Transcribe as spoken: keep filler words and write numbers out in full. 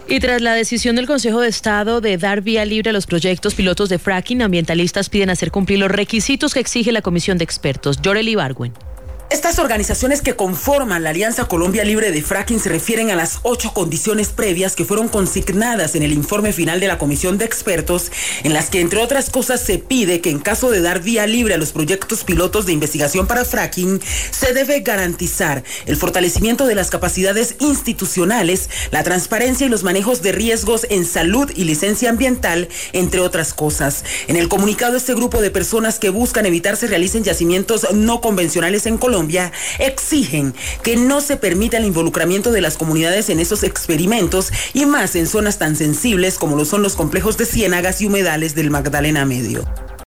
Y tras la decisión del Consejo de Estado de dar vía libre a los proyectos pilotos de fracking, ambientalistas piden hacer cumplir los requisitos que exige la Comisión de Expertos. Yoreli Ibargüen. Estas organizaciones que conforman la Alianza Colombia Libre de Fracking se refieren a las ocho condiciones previas que fueron consignadas en el informe final de la Comisión de Expertos, en las que, entre otras cosas, se pide que en caso de dar vía libre a los proyectos pilotos de investigación para fracking, se debe garantizar el fortalecimiento de las capacidades institucionales, la transparencia y los manejos de riesgos en salud y licencia ambiental, entre otras cosas. En el comunicado, este grupo de personas que buscan evitar se realicen yacimientos no convencionales en Colombia exigen que no se permita el involucramiento de las comunidades en esos experimentos y más en zonas tan sensibles como lo son los complejos de ciénagas y humedales del Magdalena Medio.